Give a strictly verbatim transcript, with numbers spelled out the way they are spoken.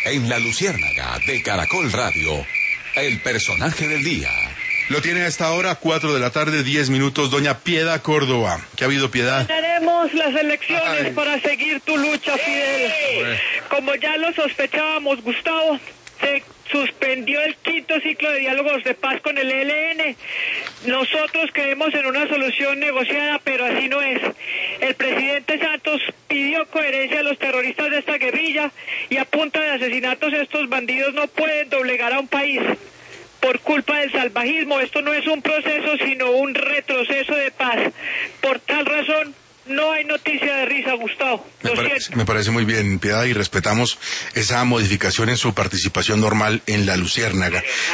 En La Luciérnaga de Caracol Radio, el personaje del día. Lo tiene a esta hora, cuatro de la tarde, diez minutos, doña Piedad Córdoba. ¿Qué ha habido, Piedad? Ganaremos las elecciones Ay. para seguir tu lucha, Fidel. Bueno. Como ya lo sospechábamos, Gustavo, se suspendió el quinto ciclo de diálogos de paz con el E L N. Nosotros creemos en una solución negociada, pero así no es. El presidente Santos pidió coherencia a los terroristas de esta guerrilla y a punta de asesinatos estos bandidos no pueden doblegar a un país. Por culpa del salvajismo, esto no es un proceso, sino un retroceso de paz. Por tal razón, no hay noticia de risa, Gustavo. Me Lo parece, siento. me parece muy bien, Piedad, y respetamos esa modificación en su participación normal en La Luciérnaga.